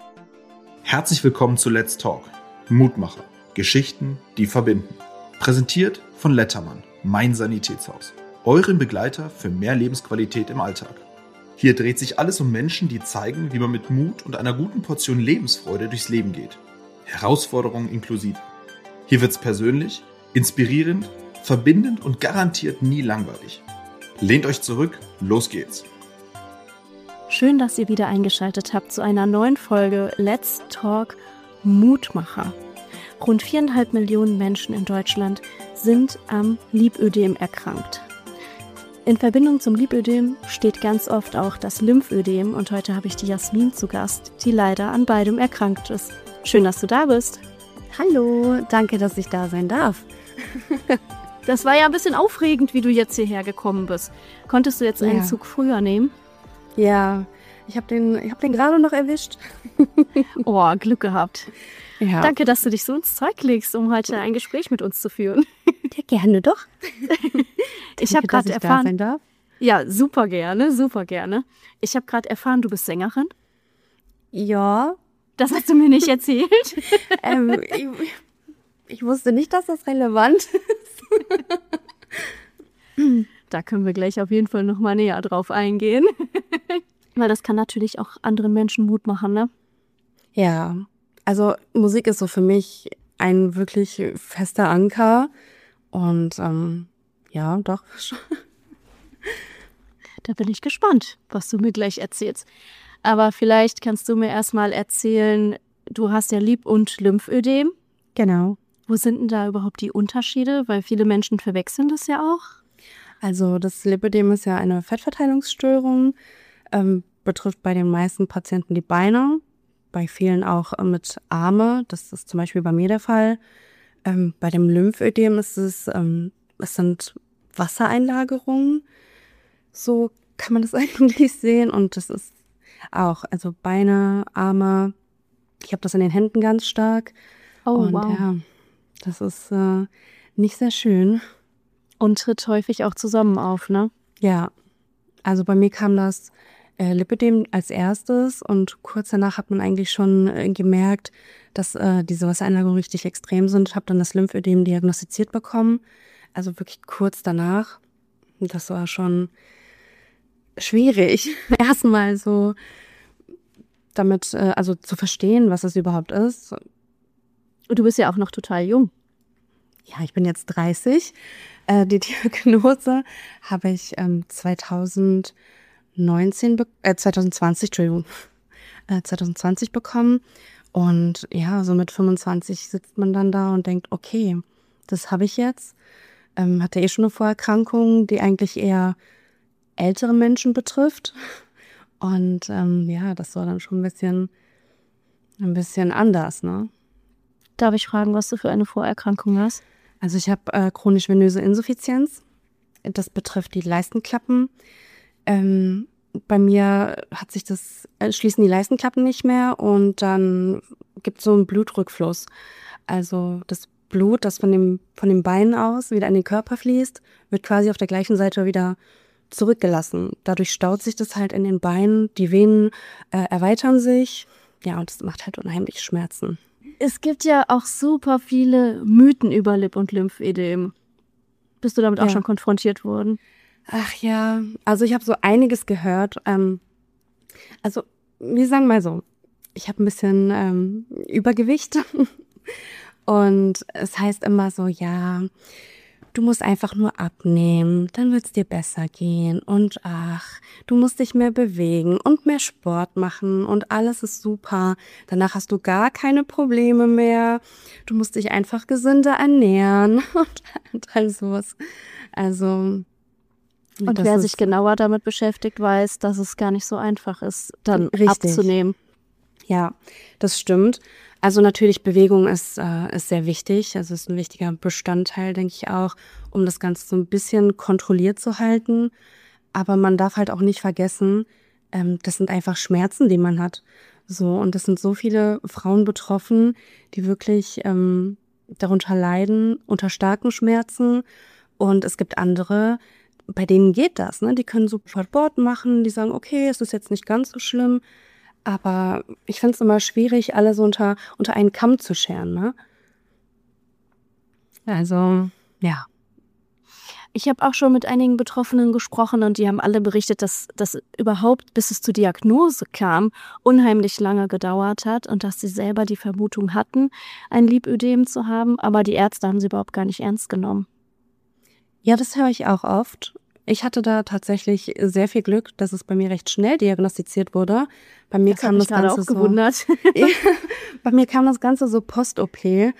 Herzlich willkommen zu Let's Talk. Mutmacher. Geschichten, die verbinden. Präsentiert von Lettermann, mein Sanitätshaus. Euren Begleiter für mehr Lebensqualität im Alltag. Hier dreht sich alles um Menschen, die zeigen, wie man mit Mut und einer guten Portion Lebensfreude durchs Leben geht. Herausforderungen inklusive. Hier wird's persönlich, inspirierend, verbindend und garantiert nie langweilig. Lehnt euch zurück, los geht's. Schön, dass ihr wieder eingeschaltet habt zu einer neuen Folge Let's Talk Mutmacher. Rund 4,5 Millionen Menschen in Deutschland sind am Lipödem erkrankt. In Verbindung zum Lipödem steht ganz oft auch das Lymphödem und heute habe ich die Jasmin zu Gast, die leider an beidem erkrankt ist. Schön, dass du da bist. Hallo, danke, dass ich da sein darf. Das war ja ein bisschen aufregend, wie du jetzt hierher gekommen bist. Konntest du jetzt einen Zug früher nehmen? Ja, ich hab den gerade noch erwischt. Oh, Glück gehabt. Ja. Danke, dass du dich so ins Zeug legst, um heute ein Gespräch mit uns zu führen. Ja, gerne doch. Ich habe gerade erfahren. Da sein darf. Ja, super gerne, super gerne. Ich habe gerade erfahren, du bist Sängerin. Ja. Das hast du mir nicht erzählt. Ich wusste nicht, dass das relevant ist. Da können wir gleich auf jeden Fall noch mal näher drauf eingehen. Weil das kann natürlich auch anderen Menschen Mut machen, ne? Ja, also Musik ist so für mich ein wirklich fester Anker. Und ja, doch. Da bin ich gespannt, was du mir gleich erzählst. Aber vielleicht kannst du mir erstmal erzählen, du hast ja Lip- und Lymphödem. Genau. Wo sind denn da überhaupt die Unterschiede? Weil viele Menschen verwechseln das ja auch. Also das Lipödem ist ja eine Fettverteilungsstörung, betrifft bei den meisten Patienten die Beine, bei vielen auch mit Arme, das ist zum Beispiel bei mir der Fall. Bei dem Lymphödem ist es sind Wassereinlagerungen, so kann man das eigentlich sehen, und das ist auch, also Beine, Arme, ich habe das in den Händen ganz stark. Oh, und wow. Ja, das ist nicht sehr schön. Und tritt häufig auch zusammen auf, ne? Ja, also bei mir kam das Lipödem als erstes und kurz danach hat man eigentlich schon gemerkt, dass diese Wassereinlagerungen richtig extrem sind. Ich habe dann das Lymphödem diagnostiziert bekommen, also wirklich kurz danach. Das war schon schwierig, erstmal so damit, also zu verstehen, was es überhaupt ist. Und du bist ja auch noch total jung. Ja, ich bin jetzt 30. Die Diagnose habe ich 2020 bekommen. Und ja, so mit 25 sitzt man dann da und denkt, okay, das habe ich jetzt. Hatte schon eine Vorerkrankung, die eigentlich eher ältere Menschen betrifft. Und ja, das war dann schon ein bisschen anders, ne? Darf ich fragen, was du für eine Vorerkrankung hast? Also ich habe chronisch-venöse Insuffizienz. Das betrifft die Leistenklappen. Bei mir schließen die Leistenklappen nicht mehr und dann gibt es so einen Blutrückfluss. Also das Blut, das von den Beinen aus wieder in den Körper fließt, wird quasi auf der gleichen Seite wieder zurückgelassen. Dadurch staut sich das halt in den Beinen, die Venen erweitern sich. Ja, und das macht halt unheimlich Schmerzen. Es gibt ja auch super viele Mythen über Lip- und Lymphödem. Bist du damit auch schon konfrontiert worden? Ach ja, also ich habe so einiges gehört. Also wir sagen mal so, ich habe ein bisschen Übergewicht und es heißt immer so, ja, du musst einfach nur abnehmen, dann wird's dir besser gehen und ach, du musst dich mehr bewegen und mehr Sport machen und alles ist super. Danach hast du gar keine Probleme mehr. Du musst dich einfach gesünder ernähren und all sowas. Also und wer sich genauer damit beschäftigt, weiß, dass es gar nicht so einfach ist, dann abzunehmen. Ja, das stimmt. Also natürlich, Bewegung ist sehr wichtig. Also ist ein wichtiger Bestandteil, denke ich auch, um das Ganze so ein bisschen kontrolliert zu halten. Aber man darf halt auch nicht vergessen, das sind einfach Schmerzen, die man hat. So, und es sind so viele Frauen betroffen, die wirklich darunter leiden, unter starken Schmerzen. Und es gibt andere, bei denen geht das, ne? Die können super Sport machen, die sagen, okay, es ist jetzt nicht ganz so schlimm. Aber ich finde es immer schwierig, alle so unter einen Kamm zu scheren, ne? Also, ja. Ich habe auch schon mit einigen Betroffenen gesprochen und die haben alle berichtet, dass das überhaupt, bis es zur Diagnose kam, unheimlich lange gedauert hat und dass sie selber die Vermutung hatten, ein Lipödem zu haben, aber die Ärzte haben sie überhaupt gar nicht ernst genommen. Ja, das höre ich auch oft. Ich hatte da tatsächlich sehr viel Glück, dass es bei mir recht schnell diagnostiziert wurde. Bei mir kam das Ganze auch gewundert. Ja, bei mir kam das Ganze so post-OP.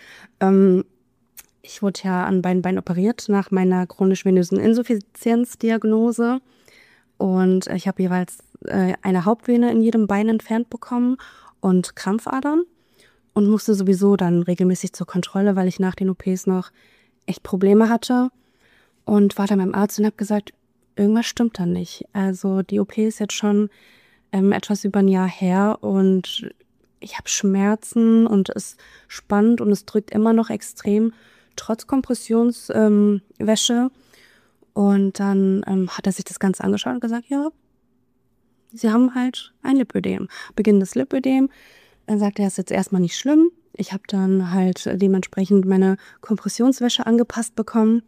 Ich wurde ja an beiden Beinen operiert nach meiner chronisch-venösen Insuffizienzdiagnose und ich habe jeweils eine Hauptvene in jedem Bein entfernt bekommen und Krampfadern und musste sowieso dann regelmäßig zur Kontrolle, weil ich nach den OPs noch echt Probleme hatte und war dann beim Arzt und habe gesagt, irgendwas stimmt da nicht. Also die OP ist jetzt schon etwas über ein Jahr her und ich habe Schmerzen und es spannt und es drückt immer noch extrem, trotz Kompressionswäsche. Und dann hat er sich das Ganze angeschaut und gesagt, ja, Sie haben halt ein Lipödem. Beginnendes Lipödem. Dann sagte er, ist jetzt erstmal nicht schlimm. Ich habe dann halt dementsprechend meine Kompressionswäsche angepasst bekommen.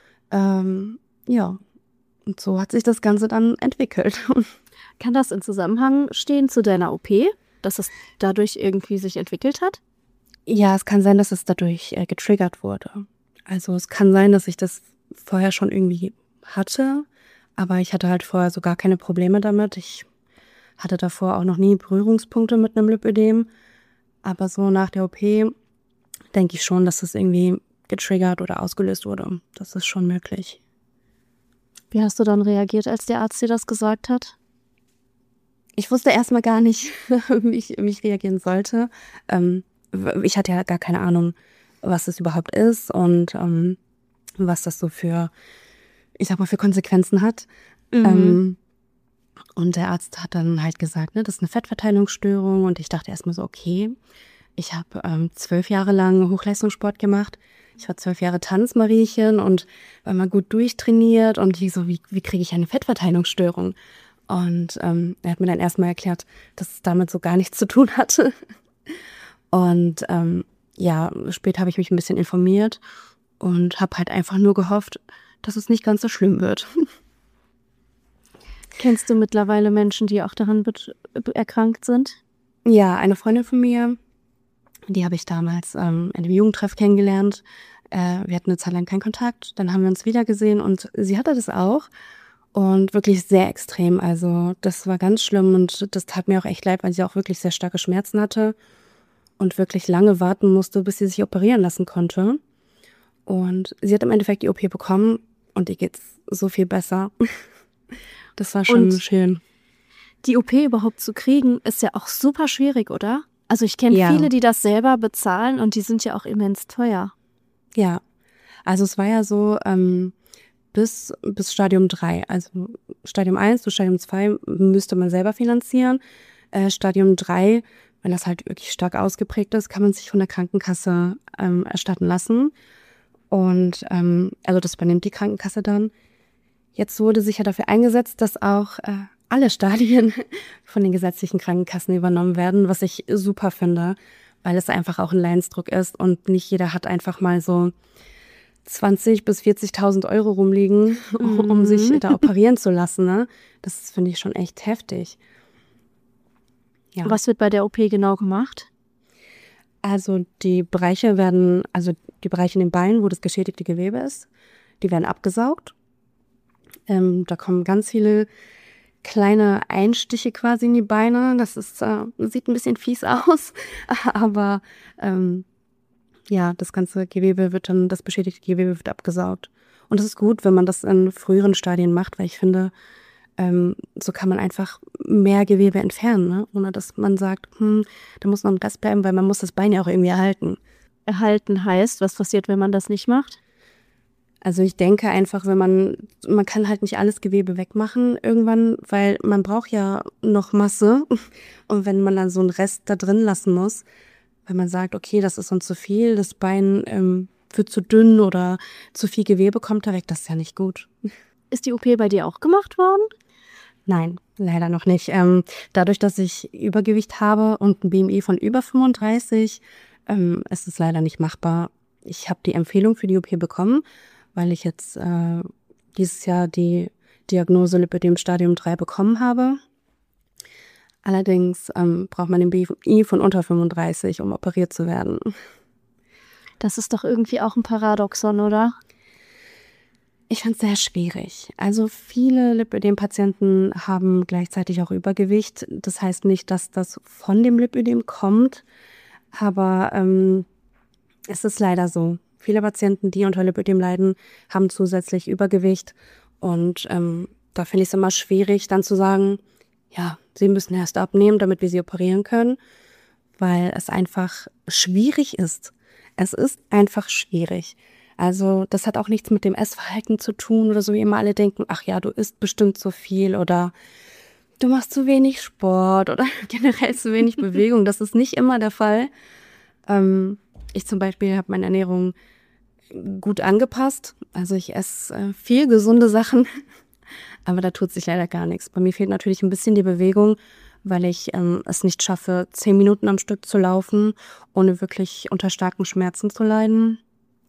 Ja, und so hat sich das Ganze dann entwickelt. Kann das in Zusammenhang stehen zu deiner OP, dass es dadurch irgendwie sich entwickelt hat? Ja, es kann sein, dass es dadurch getriggert wurde. Also es kann sein, dass ich das vorher schon irgendwie hatte, aber ich hatte halt vorher so gar keine Probleme damit. Ich hatte davor auch noch nie Berührungspunkte mit einem Lipödem, aber so nach der OP denke ich schon, dass das irgendwie getriggert oder ausgelöst wurde. Das ist schon möglich. Wie hast du dann reagiert, als der Arzt dir das gesagt hat? Ich wusste erstmal gar nicht, wie ich reagieren sollte. Ich hatte ja gar keine Ahnung, was das überhaupt ist und was das so für, ich sag mal, für Konsequenzen hat. Und der Arzt hat dann halt gesagt, ne, das ist eine Fettverteilungsstörung und ich dachte erstmal so, okay, ich habe 12 Jahre lang Hochleistungssport gemacht. Ich war 12 Jahre Tanzmariechen und war mal gut durchtrainiert und ich so, wie kriege ich eine Fettverteilungsstörung? Und er hat mir dann erstmal erklärt, dass es damit so gar nichts zu tun hatte. Und ja, später habe ich mich ein bisschen informiert und habe halt einfach nur gehofft, dass es nicht ganz so schlimm wird. Kennst du mittlerweile Menschen, die auch daran erkrankt sind? Ja, eine Freundin von mir, die habe ich damals in einem Jugendtreff kennengelernt. Wir hatten eine Zeit lang keinen Kontakt, dann haben wir uns wieder gesehen und sie hatte das auch. Und wirklich sehr extrem, also das war ganz schlimm und das tat mir auch echt leid, weil sie auch wirklich sehr starke Schmerzen hatte und wirklich lange warten musste, bis sie sich operieren lassen konnte. Und sie hat im Endeffekt die OP bekommen und ihr geht's so viel besser. Das war schon schön. Die OP überhaupt zu kriegen, ist ja auch super schwierig, oder? Also ich kenne viele, die das selber bezahlen und die sind ja auch immens teuer. Ja, also es war ja so, bis Stadium 3. Also Stadium 1 zu Stadium 2 müsste man selber finanzieren. Stadium 3, wenn das halt wirklich stark ausgeprägt ist, kann man sich von der Krankenkasse erstatten lassen. Und also das übernimmt die Krankenkasse dann. Jetzt wurde sich ja dafür eingesetzt, dass auch alle Stadien von den gesetzlichen Krankenkassen übernommen werden, was ich super finde, weil es einfach auch ein Leidensdruck ist und nicht jeder hat einfach mal so 20.000 bis 40.000 Euro rumliegen, um sich da operieren zu lassen. Ne? Das finde ich schon echt heftig. Ja. Was wird bei der OP genau gemacht? Also die Bereiche in den Beinen, wo das geschädigte Gewebe ist, die werden abgesaugt. Da kommen ganz viele kleine Einstiche quasi in die Beine. Das ist, sieht ein bisschen fies aus, aber ja, das ganze Gewebe das beschädigte Gewebe wird abgesaugt. Und es ist gut, wenn man das in früheren Stadien macht, weil ich finde, so kann man einfach mehr Gewebe entfernen, ne? Ohne dass man sagt, da muss noch ein Rest bleiben, weil man muss das Bein ja auch irgendwie erhalten. Erhalten heißt, was passiert, wenn man das nicht macht? Also ich denke einfach, man kann halt nicht alles Gewebe wegmachen irgendwann, weil man braucht ja noch Masse. Und wenn man dann so einen Rest da drin lassen muss, wenn man sagt, okay, das ist uns zu viel, das Bein wird zu dünn oder zu viel Gewebe kommt da weg, das ist ja nicht gut. Ist die OP bei dir auch gemacht worden? Nein, leider noch nicht. Dadurch, dass ich Übergewicht habe und ein BMI von über 35, ist es leider nicht machbar. Ich habe die Empfehlung für die OP bekommen, weil ich jetzt dieses Jahr die Diagnose Lipödem Stadium 3 bekommen habe. Allerdings braucht man den BMI von unter 35, um operiert zu werden. Das ist doch irgendwie auch ein Paradoxon, oder? Ich fand es sehr schwierig. Also viele Lipödem-Patienten haben gleichzeitig auch Übergewicht. Das heißt nicht, dass das von dem Lipödem kommt, aber es ist leider so. Viele Patienten, die unter Lipödem leiden, haben zusätzlich Übergewicht. Und da finde ich es immer schwierig, dann zu sagen, ja, sie müssen erst abnehmen, damit wir sie operieren können, weil es einfach schwierig ist. Es ist einfach schwierig. Also das hat auch nichts mit dem Essverhalten zu tun oder so, wie immer alle denken, ach ja, du isst bestimmt zu viel oder du machst zu wenig Sport oder generell zu wenig Bewegung. Das ist nicht immer der Fall. Ich zum Beispiel habe meine Ernährung gut angepasst. Also ich esse viel gesunde Sachen, aber da tut sich leider gar nichts. Bei mir fehlt natürlich ein bisschen die Bewegung, weil ich es nicht schaffe, 10 Minuten am Stück zu laufen, ohne wirklich unter starken Schmerzen zu leiden.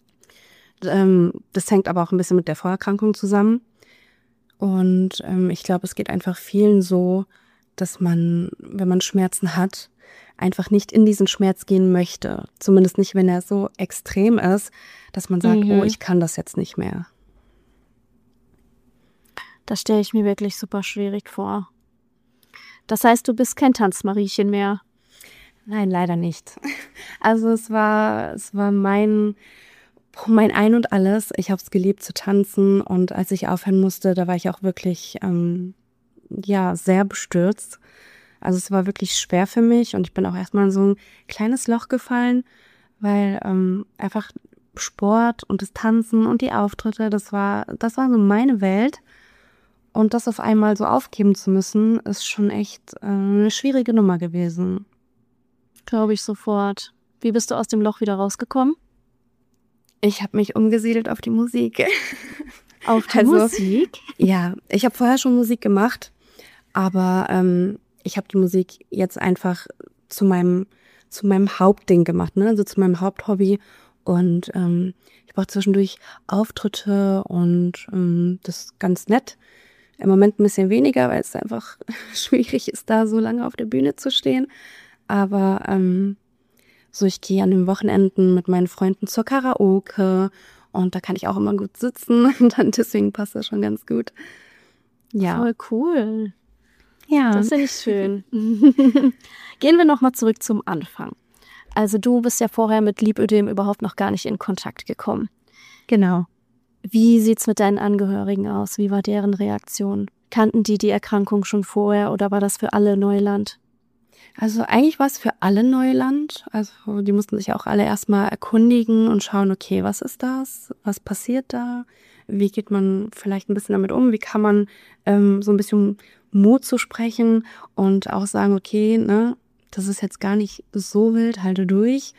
Das hängt aber auch ein bisschen mit der Vorerkrankung zusammen. Und ich glaube, es geht einfach vielen so, dass man, wenn man Schmerzen hat, einfach nicht in diesen Schmerz gehen möchte. Zumindest nicht, wenn er so extrem ist, dass man sagt, oh, ich kann das jetzt nicht mehr. Das stelle ich mir wirklich super schwierig vor. Das heißt, du bist kein Tanzmariechen mehr? Nein, leider nicht. Also es war mein Ein und Alles. Ich habe es geliebt zu tanzen und als ich aufhören musste, da war ich auch wirklich sehr bestürzt. Also es war wirklich schwer für mich und ich bin auch erstmal in so ein kleines Loch gefallen, weil einfach Sport und das Tanzen und die Auftritte, das war so meine Welt. Und das auf einmal so aufgeben zu müssen, ist schon echt eine schwierige Nummer gewesen. Glaube ich sofort. Wie bist du aus dem Loch wieder rausgekommen? Ich habe mich umgesiedelt auf die Musik. Auf die Musik? Ja, ich habe vorher schon Musik gemacht, aber ich habe die Musik jetzt einfach zu meinem Hauptding gemacht, ne? Also zu meinem Haupthobby. Und ich brauche zwischendurch Auftritte und das ist ganz nett. Im Moment ein bisschen weniger, weil es einfach schwierig ist, da so lange auf der Bühne zu stehen. Aber so, ich gehe an den Wochenenden mit meinen Freunden zur Karaoke und da kann ich auch immer gut sitzen und dann deswegen passt das schon ganz gut. Ja. Voll cool. Ja. Das finde ich schön. Gehen wir nochmal zurück zum Anfang. Also du bist ja vorher mit Lipödem überhaupt noch gar nicht in Kontakt gekommen. Genau. Wie sieht's mit deinen Angehörigen aus? Wie war deren Reaktion? Kannten die Erkrankung schon vorher oder war das für alle Neuland? Also eigentlich war es für alle Neuland. Also die mussten sich auch alle erstmal erkundigen und schauen, okay, was ist das? Was passiert da? Wie geht man vielleicht ein bisschen damit um? Wie kann man so ein bisschen Mut zu sprechen und auch sagen, okay, ne, das ist jetzt gar nicht so wild, halte durch.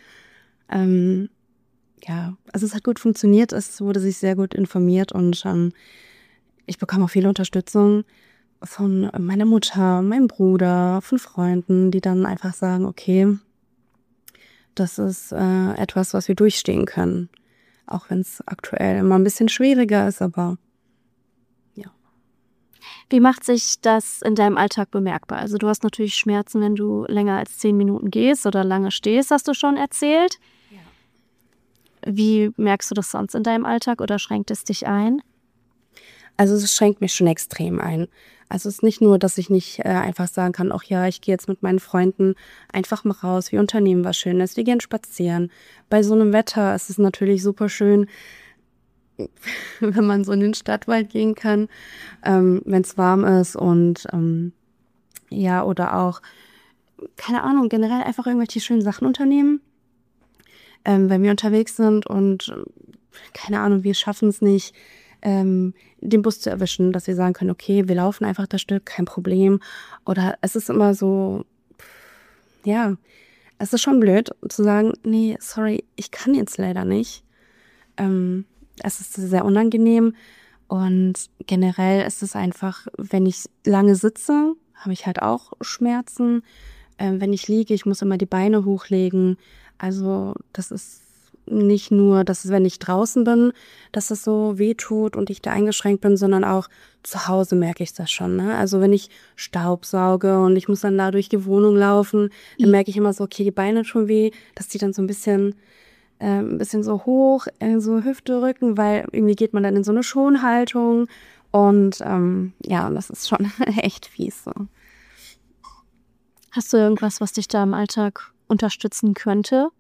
Ja, also es hat gut funktioniert, es wurde sich sehr gut informiert und ich bekam auch viel Unterstützung von meiner Mutter, meinem Bruder, von Freunden, die dann einfach sagen, okay, das ist etwas, was wir durchstehen können. Auch wenn es aktuell immer ein bisschen schwieriger ist, aber ja. Wie macht sich das in deinem Alltag bemerkbar? Also du hast natürlich Schmerzen, wenn du länger als 10 Minuten gehst oder lange stehst, hast du schon erzählt. Ja. Wie merkst du das sonst in deinem Alltag oder schränkt es dich ein? Also es schränkt mich schon extrem ein. Also es ist nicht nur, dass ich nicht einfach sagen kann, ach ja, ich gehe jetzt mit meinen Freunden einfach mal raus, wir unternehmen was Schönes, wir gehen spazieren. Bei so einem Wetter ist es natürlich super schön, wenn man so in den Stadtwald gehen kann, wenn es warm ist und ja, oder auch, keine Ahnung, generell einfach irgendwelche schönen Sachen unternehmen. Wenn wir unterwegs sind und keine Ahnung, wir schaffen es nicht, den Bus zu erwischen, dass wir sagen können, okay, wir laufen einfach das Stück, kein Problem. Oder es ist immer so, ja, es ist schon blöd zu sagen, nee, sorry, ich kann jetzt leider nicht. Es ist sehr unangenehm Und generell ist es einfach, wenn ich lange sitze, habe ich halt auch Schmerzen. Wenn ich liege, ich muss immer die Beine hochlegen. Also das ist nicht nur, dass es, wenn ich draußen bin, dass es so weh tut und ich da eingeschränkt bin, sondern auch zu Hause merke ich das schon. Ne? Also wenn ich Staubsauge und ich muss dann da durch die Wohnung laufen, dann merke ich immer so, okay, die Beine tun weh, dass die dann so ein bisschen so hoch, so Hüfte, Rücken, weil irgendwie geht man dann in so eine Schonhaltung und ja, das ist schon echt fies so. Hast du irgendwas, was dich da im Alltag unterstützen könnte?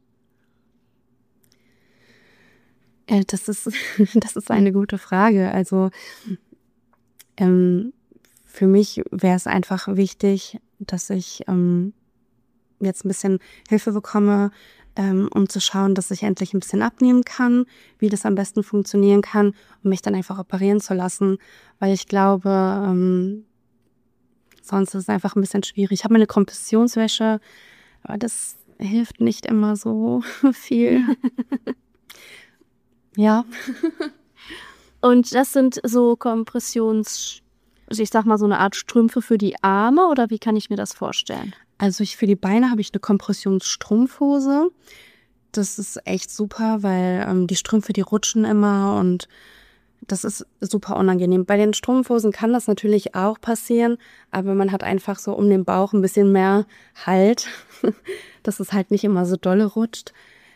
Das ist eine gute Frage. Also für mich wäre es einfach wichtig, dass ich jetzt ein bisschen Hilfe bekomme, um zu schauen, dass ich endlich ein bisschen abnehmen kann, wie das am besten funktionieren kann, um mich dann einfach operieren zu lassen, weil ich glaube, sonst ist es einfach ein bisschen schwierig. Ich habe meine Kompressionswäsche, aber das hilft nicht immer so viel. Ja. Und das sind so also ich sag mal so eine Art Strümpfe für die Arme oder wie kann ich mir das vorstellen? Also für die Beine habe ich eine Kompressionsstrumpfhose. Das ist echt super, weil die Strümpfe, die rutschen immer und das ist super unangenehm. Bei den Strumpfhosen kann das natürlich auch passieren, aber man hat einfach so um den Bauch ein bisschen mehr Halt, dass es halt nicht immer so dolle rutscht.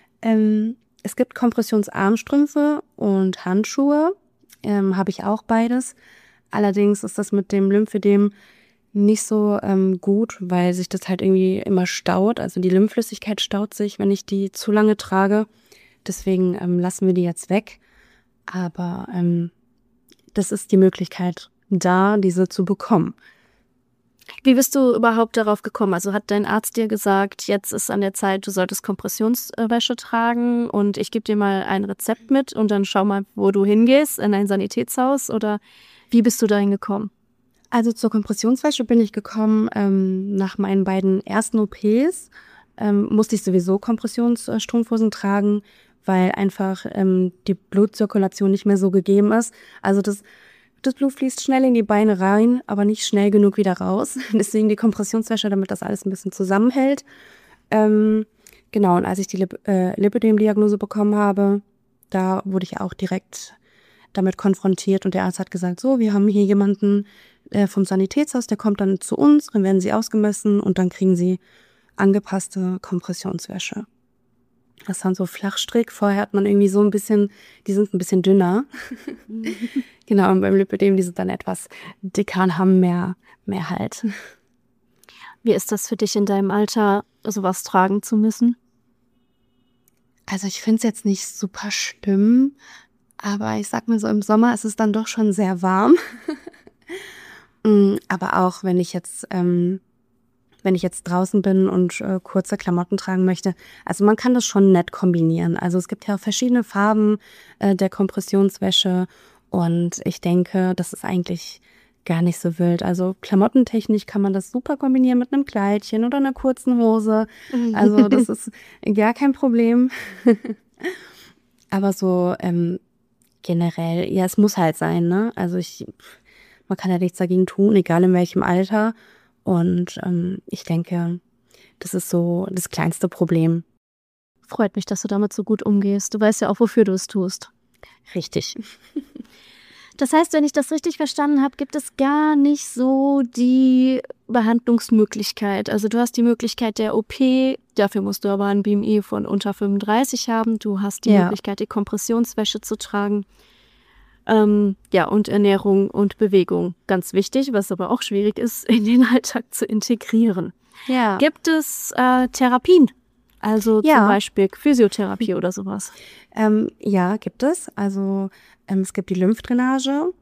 Es gibt Kompressionsarmstrümpfe und Handschuhe, habe ich auch beides. Allerdings ist das mit dem Lymphödem nicht so gut, weil sich das halt irgendwie immer staut. Also die Lymphflüssigkeit staut sich, wenn ich die zu lange trage. Deswegen lassen wir die jetzt weg. Aber das ist die Möglichkeit da, diese zu bekommen. Wie bist du überhaupt darauf gekommen? Also hat dein Arzt dir gesagt, jetzt ist an der Zeit, du solltest Kompressionswäsche tragen und ich gebe dir mal ein Rezept mit und dann schau mal, wo du hingehst, in ein Sanitätshaus oder wie bist du dahin gekommen? Also zur Kompressionswäsche bin ich gekommen nach meinen beiden ersten OPs. Musste ich sowieso Kompressionsstrumpfhosen tragen, weil einfach die Blutzirkulation nicht mehr so gegeben ist. Also das Blut fließt schnell in die Beine rein, aber nicht schnell genug wieder raus. Deswegen die Kompressionswäsche, damit das alles ein bisschen zusammenhält. Genau, und als ich die Lipödem-Diagnose bekommen habe, da wurde ich auch direkt damit konfrontiert und der Arzt hat gesagt, so, wir haben hier jemanden vom Sanitätshaus, der kommt dann zu uns, dann werden sie ausgemessen und dann kriegen sie angepasste Kompressionswäsche. Das ist dann so Flachstrick. Vorher hat man irgendwie so ein bisschen, die sind ein bisschen dünner. Genau, und beim Lipödem, die sind dann etwas dicker und haben mehr Halt. Wie ist das für dich in deinem Alter, sowas tragen zu müssen? Also ich finde es jetzt nicht super schlimm, aber ich sag mal so, im Sommer ist es dann doch schon sehr warm. Aber auch wenn ich jetzt draußen bin und kurze Klamotten tragen möchte, also man kann das schon nett kombinieren. Also es gibt ja verschiedene Farben der Kompressionswäsche und ich denke, das ist eigentlich gar nicht so wild. Also klamottentechnisch kann man das super kombinieren mit einem Kleidchen oder einer kurzen Hose. Also das ist gar kein Problem. Aber so generell, ja, es muss halt sein, ne? Also man kann ja nichts dagegen tun, egal in welchem Alter. Und ich denke, das ist so das kleinste Problem. Freut mich, dass du damit so gut umgehst. Du weißt ja auch, wofür du es tust. Richtig. Das heißt, wenn ich das richtig verstanden habe, gibt es gar nicht so die Behandlungsmöglichkeit. Also du hast die Möglichkeit der OP, dafür musst du aber ein BMI von unter 35 haben. Du hast die Möglichkeit, die Kompressionswäsche zu tragen. Ja, und Ernährung und Bewegung. Ganz wichtig, was aber auch schwierig ist, in den Alltag zu integrieren. Ja. Gibt es Therapien? Also zum Beispiel Physiotherapie oder sowas? Ja, gibt es. Also es gibt die Lymphdrainage.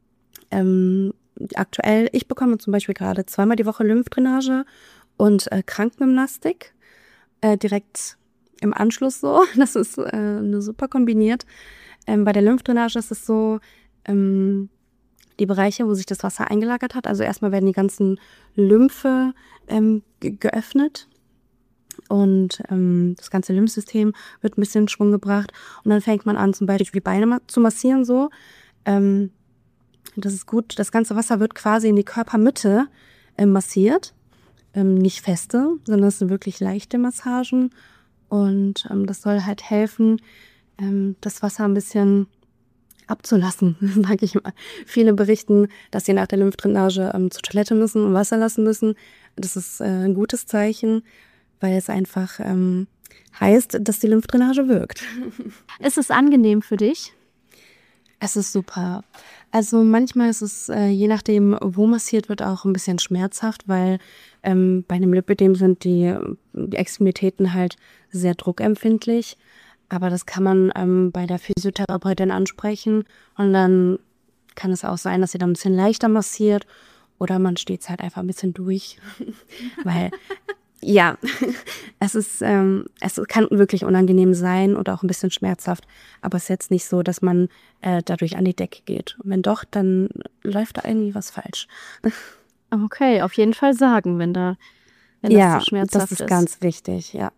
Aktuell, ich bekomme zum Beispiel gerade 2-mal die Woche Lymphdrainage und Krankengymnastik direkt im Anschluss so. Das ist super kombiniert. Bei der Lymphdrainage ist es so, die Bereiche, wo sich das Wasser eingelagert hat. Also erstmal werden die ganzen Lymphe geöffnet und das ganze Lymphsystem wird ein bisschen in Schwung gebracht. Und dann fängt man an, zum Beispiel die Beine zu massieren so. Das ist gut. Das ganze Wasser wird quasi in die Körpermitte massiert. Nicht feste, sondern es sind wirklich leichte Massagen. Und das soll halt helfen, das Wasser ein bisschen abzulassen, sage ich mal. Viele berichten, dass sie nach der Lymphdrainage zur Toilette müssen und Wasser lassen müssen. Das ist ein gutes Zeichen, weil es einfach heißt, dass die Lymphdrainage wirkt. Ist es angenehm für dich? Es ist super. Also manchmal ist es, je nachdem, wo massiert wird, auch ein bisschen schmerzhaft, weil bei einem Lipödem sind die Extremitäten halt sehr druckempfindlich. Aber das kann man bei der Physiotherapeutin ansprechen und dann kann es auch sein, dass sie dann ein bisschen leichter massiert oder man steht es halt einfach ein bisschen durch, weil ja, es kann wirklich unangenehm sein und auch ein bisschen schmerzhaft, aber es ist jetzt nicht so, dass man dadurch an die Decke geht. Und wenn doch, dann läuft da irgendwie was falsch. Okay, auf jeden Fall sagen, wenn das so schmerzhaft ist. Das ist ganz wichtig, ja.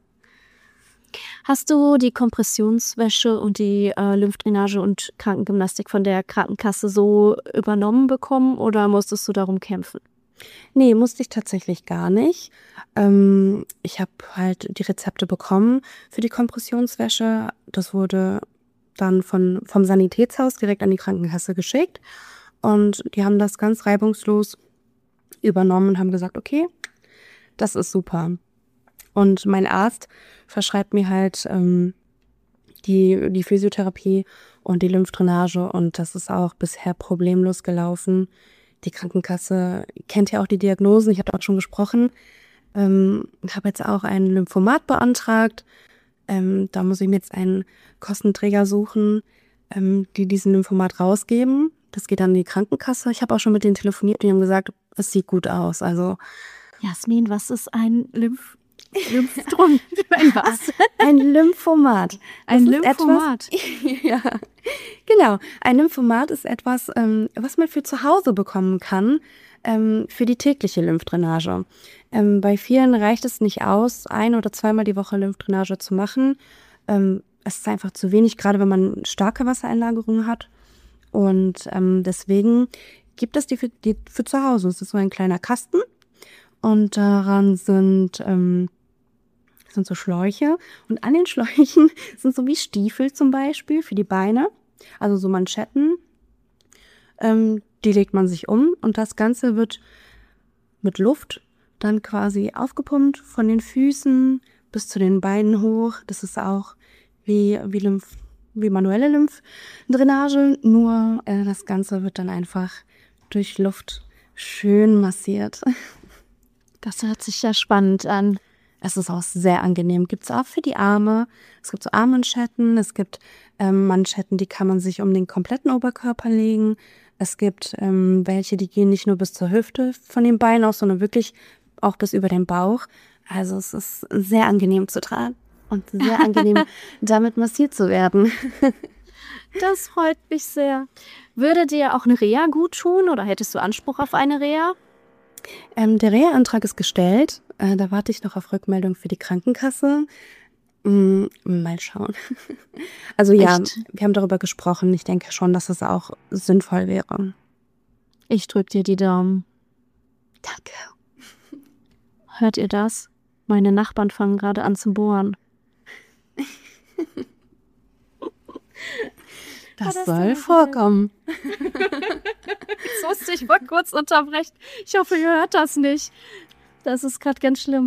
Hast du die Kompressionswäsche und die Lymphdrainage und Krankengymnastik von der Krankenkasse so übernommen bekommen oder musstest du darum kämpfen? Nee, musste ich tatsächlich gar nicht. Ich habe halt die Rezepte bekommen für die Kompressionswäsche. Das wurde dann vom Sanitätshaus direkt an die Krankenkasse geschickt. Und die haben das ganz reibungslos übernommen und haben gesagt, okay, das ist super. Und mein Arzt verschreibt mir halt die Physiotherapie und die Lymphdrainage und das ist auch bisher problemlos gelaufen. Die Krankenkasse kennt ja auch die Diagnosen, ich habe auch schon gesprochen. Ich habe jetzt auch ein Lymphomat beantragt. Da muss ich mir jetzt einen Kostenträger suchen, die diesen Lymphomat rausgeben. Das geht dann in die Krankenkasse. Ich habe auch schon mit denen telefoniert, die haben gesagt, es sieht gut aus. Also Jasmin, was ist ein Lymphdrum? Ein was? Ein Lymphomat. Ein Lymphomat? Ja, genau. Ein Lymphomat ist etwas, was man für zu Hause bekommen kann, für die tägliche Lymphdrainage. Bei vielen reicht es nicht aus, 1- oder 2-mal die Woche Lymphdrainage zu machen. Es ist einfach zu wenig, gerade wenn man starke Wassereinlagerungen hat. Und deswegen gibt es die für zu Hause. Es ist so ein kleiner Kasten und daran sind so Schläuche. Und an den Schläuchen sind so wie Stiefel zum Beispiel für die Beine, also so Manschetten. Die legt man sich um und das Ganze wird mit Luft dann quasi aufgepumpt von den Füßen bis zu den Beinen hoch. Das ist auch wie manuelle Lymphdrainage, nur das Ganze wird dann einfach durch Luft schön massiert. Das hört sich ja spannend an. Es ist auch sehr angenehm. Gibt es auch für die Arme. Es gibt so Armmanschetten. Es gibt Manschetten, die kann man sich um den kompletten Oberkörper legen. Es gibt welche, die gehen nicht nur bis zur Hüfte von den Beinen aus, sondern wirklich auch bis über den Bauch. Also es ist sehr angenehm zu tragen und sehr angenehm, damit massiert zu werden. Das freut mich sehr. Würde dir auch eine Reha gut tun oder hättest du Anspruch auf eine Reha? Der Reha-Antrag ist gestellt. Da warte ich noch auf Rückmeldung für die Krankenkasse. Mal schauen. Also ja, Echt? wir haben darüber gesprochen. Ich denke schon, dass es auch sinnvoll wäre. Ich drück dir die Daumen. Danke. Hört ihr das? Meine Nachbarn fangen gerade an zu bohren. Das soll vorkommen. Ich musste dich mal kurz unterbrechen. Ich hoffe, ihr hört das nicht. Das ist gerade ganz schlimm.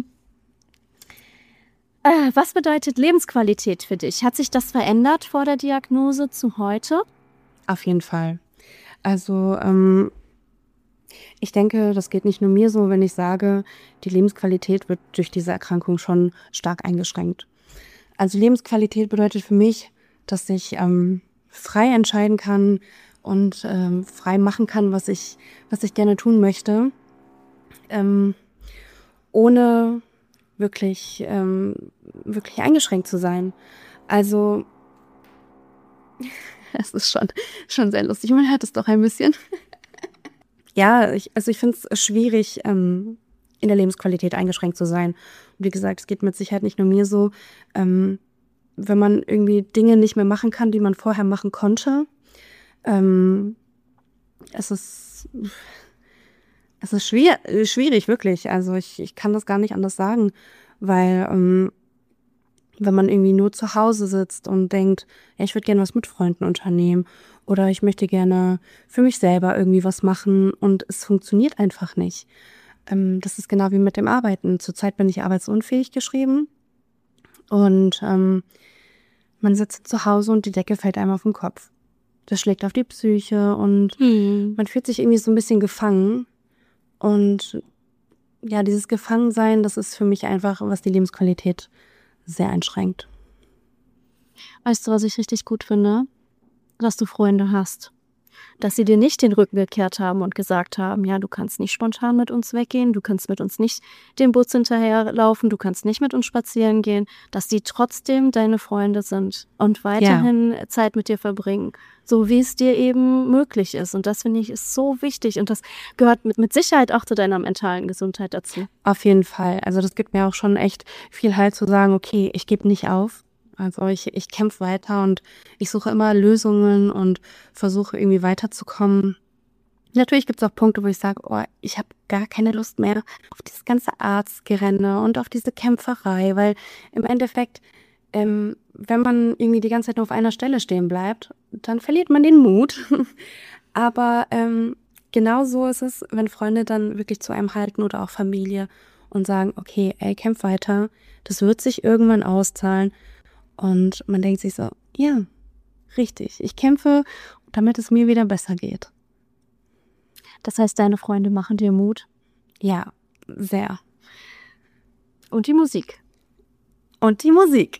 Was bedeutet Lebensqualität für dich? Hat sich das verändert vor der Diagnose zu heute? Auf jeden Fall. Also ich denke, das geht nicht nur mir so, wenn ich sage, die Lebensqualität wird durch diese Erkrankung schon stark eingeschränkt. Also Lebensqualität bedeutet für mich, dass ich frei entscheiden kann und frei machen kann, was ich gerne tun möchte, ohne wirklich eingeschränkt zu sein. Also es ist schon sehr lustig. Man hört es doch ein bisschen. Ja, ich finde es schwierig, in der Lebensqualität eingeschränkt zu sein. Und wie gesagt, es geht mit Sicherheit nicht nur mir so. Wenn man irgendwie Dinge nicht mehr machen kann, die man vorher machen konnte, Es ist schwierig, wirklich. Also ich kann das gar nicht anders sagen, weil wenn man irgendwie nur zu Hause sitzt und denkt, ja, ich würde gerne was mit Freunden unternehmen oder ich möchte gerne für mich selber irgendwie was machen und es funktioniert einfach nicht. Das ist genau wie mit dem Arbeiten. Zurzeit bin ich arbeitsunfähig geschrieben und man sitzt zu Hause und die Decke fällt einem auf den Kopf. Das schlägt auf die Psyche und man fühlt sich irgendwie so ein bisschen gefangen. Und ja, dieses Gefangensein, das ist für mich einfach, was die Lebensqualität sehr einschränkt. Weißt du, was ich richtig gut finde? Dass du Freunde hast. Dass sie dir nicht den Rücken gekehrt haben und gesagt haben, ja, du kannst nicht spontan mit uns weggehen, du kannst mit uns nicht dem Bus hinterherlaufen, du kannst nicht mit uns spazieren gehen, dass die trotzdem deine Freunde sind und weiterhin Zeit mit dir verbringen, so wie es dir eben möglich ist. Und das, finde ich, ist so wichtig und das gehört mit Sicherheit auch zu deiner mentalen Gesundheit dazu. Auf jeden Fall. Also das gibt mir auch schon echt viel Halt zu sagen, okay, ich gebe nicht auf. Also ich kämpfe weiter und ich suche immer Lösungen und versuche irgendwie weiterzukommen. Natürlich gibt es auch Punkte, wo ich sage, oh, ich habe gar keine Lust mehr auf dieses ganze Arztgerenne und auf diese Kämpferei, weil im Endeffekt, wenn man irgendwie die ganze Zeit nur auf einer Stelle stehen bleibt, dann verliert man den Mut. Aber genau so ist es, wenn Freunde dann wirklich zu einem halten oder auch Familie und sagen, okay, ey, kämpf weiter, das wird sich irgendwann auszahlen. Und man denkt sich so, ja, richtig, ich kämpfe, damit es mir wieder besser geht. Das heißt, deine Freunde machen dir Mut? Ja, sehr. Und die Musik? Und die Musik.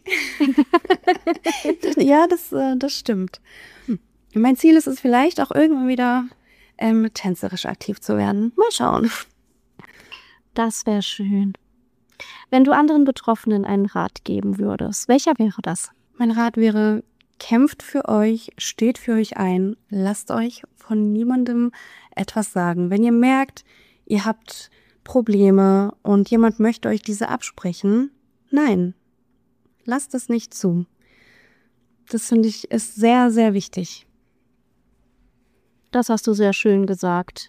Ja, das stimmt. Mein Ziel ist es vielleicht auch irgendwann wieder tänzerisch aktiv zu werden. Mal schauen. Das wäre schön. Wenn du anderen Betroffenen einen Rat geben würdest, welcher wäre das? Mein Rat wäre, kämpft für euch, steht für euch ein, lasst euch von niemandem etwas sagen. Wenn ihr merkt, ihr habt Probleme und jemand möchte euch diese absprechen, nein, lasst es nicht zu. Das finde ich ist sehr, sehr wichtig. Das hast du sehr schön gesagt.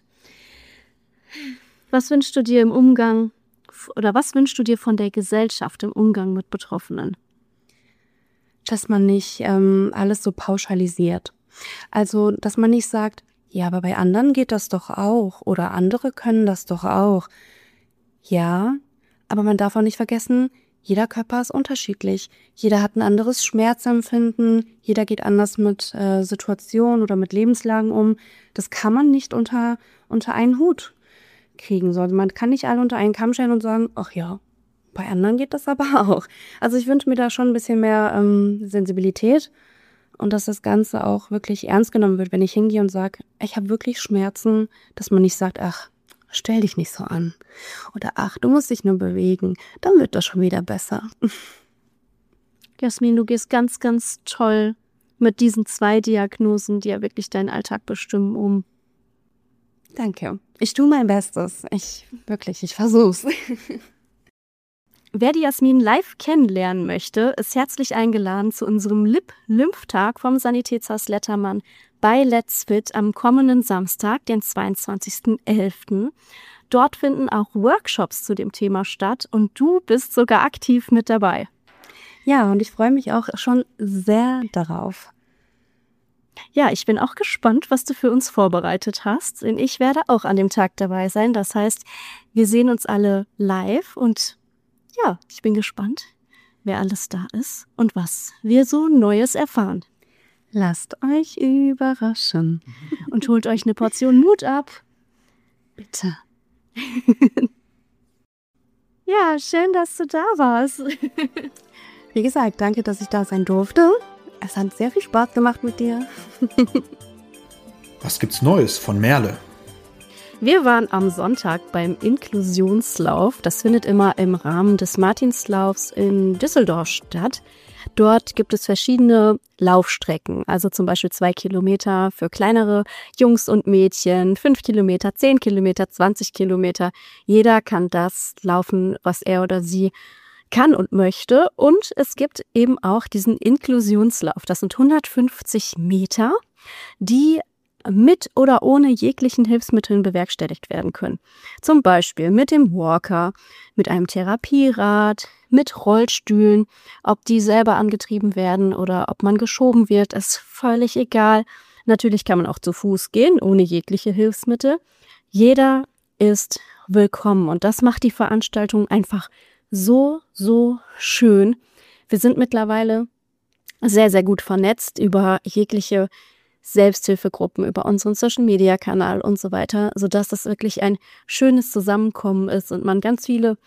Was wünschst du dir im Umgang oder was wünschst du dir von der Gesellschaft im Umgang mit Betroffenen? Dass man nicht alles so pauschalisiert. Also, dass man nicht sagt, ja, aber bei anderen geht das doch auch oder andere können das doch auch. Ja, aber man darf auch nicht vergessen, jeder Körper ist unterschiedlich. Jeder hat ein anderes Schmerzempfinden, jeder geht anders mit Situationen oder mit Lebenslagen um. Das kann man nicht unter einen Hut kriegen. Also man kann nicht alle unter einen Kamm scheren und sagen, ach ja, bei anderen geht das aber auch. Also ich wünsche mir da schon ein bisschen mehr Sensibilität und dass das Ganze auch wirklich ernst genommen wird, wenn ich hingehe und sage, ich habe wirklich Schmerzen, dass man nicht sagt, ach, stell dich nicht so an. Oder ach, du musst dich nur bewegen, dann wird das schon wieder besser. Jasmin, du gehst ganz, ganz toll mit diesen 2 Diagnosen, die ja wirklich deinen Alltag bestimmen, um. Danke. Ich tue mein Bestes. Ich versuch's. Wer die Jasmin live kennenlernen möchte, ist herzlich eingeladen zu unserem Lip-Lymph-Tag vom Sanitätshaus Lettermann bei Let's Fit am kommenden Samstag, den 22.11. Dort finden auch Workshops zu dem Thema statt und du bist sogar aktiv mit dabei. Ja, und ich freue mich auch schon sehr darauf. Ja, ich bin auch gespannt, was du für uns vorbereitet hast. Denn ich werde auch an dem Tag dabei sein. Das heißt, wir sehen uns alle live und ja, ich bin gespannt, wer alles da ist und was wir so Neues erfahren. Lasst euch überraschen. Und holt euch eine Portion Mut ab. Bitte. Ja, schön, dass du da warst. Wie gesagt, danke, dass ich da sein durfte. Es hat sehr viel Spaß gemacht mit dir. Was gibt's Neues von Merle? Wir waren am Sonntag beim Inklusionslauf. Das findet immer im Rahmen des Martinslaufs in Düsseldorf statt. Dort gibt es verschiedene Laufstrecken, also zum Beispiel 2 Kilometer für kleinere Jungs und Mädchen, 5 Kilometer, 10 Kilometer, 20 Kilometer. Jeder kann das laufen, was er oder sie kann und möchte. Und es gibt eben auch diesen Inklusionslauf. Das sind 150 Meter, die mit oder ohne jeglichen Hilfsmitteln bewerkstelligt werden können. Zum Beispiel mit dem Walker, mit einem Therapierad, mit Rollstühlen. Ob die selber angetrieben werden oder ob man geschoben wird, ist völlig egal. Natürlich kann man auch zu Fuß gehen, ohne jegliche Hilfsmittel. Jeder ist willkommen und das macht die Veranstaltung einfach so schön. Wir sind mittlerweile sehr, sehr gut vernetzt über jegliche Selbsthilfegruppen, über unseren Social-Media-Kanal und so weiter, sodass das wirklich ein schönes Zusammenkommen ist und man ganz viele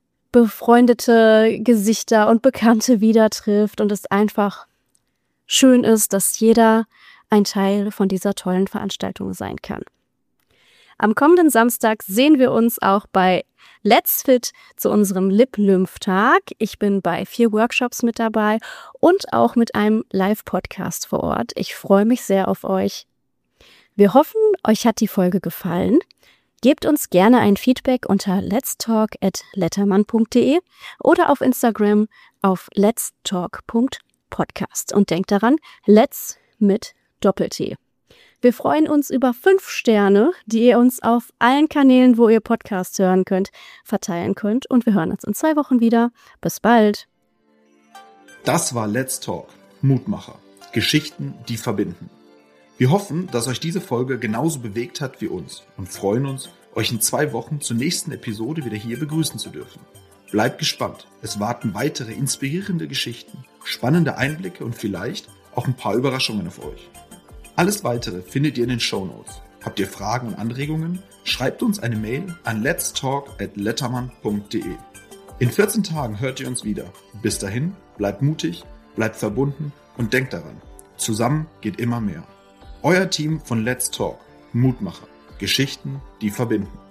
befreundete Gesichter und Bekannte wieder trifft und es einfach schön ist, dass jeder ein Teil von dieser tollen Veranstaltung sein kann. Am kommenden Samstag sehen wir uns auch bei Let's Fit zu unserem Lip-Lymph-Tag. Ich bin bei 4 Workshops mit dabei und auch mit einem Live-Podcast vor Ort. Ich freue mich sehr auf euch. Wir hoffen, euch hat die Folge gefallen. Gebt uns gerne ein Feedback unter letstalk@lettermann.de oder auf Instagram auf letstalk.podcast. Und denkt daran, Let's mit Doppel-T. Wir freuen uns über 5 Sterne, die ihr uns auf allen Kanälen, wo ihr Podcasts hören könnt, verteilen könnt. Und wir hören uns in 2 Wochen wieder. Bis bald. Das war Let's Talk, Mutmacher. Geschichten, die verbinden. Wir hoffen, dass euch diese Folge genauso bewegt hat wie uns und freuen uns, euch in 2 Wochen zur nächsten Episode wieder hier begrüßen zu dürfen. Bleibt gespannt. Es warten weitere inspirierende Geschichten, spannende Einblicke und vielleicht auch ein paar Überraschungen auf euch. Alles Weitere findet ihr in den Shownotes. Habt ihr Fragen und Anregungen? Schreibt uns eine Mail an letstalk@lettermann.de. In 14 Tagen hört ihr uns wieder. Bis dahin, bleibt mutig, bleibt verbunden und denkt daran, zusammen geht immer mehr. Euer Team von Let's Talk, Mutmacher, Geschichten, die verbinden.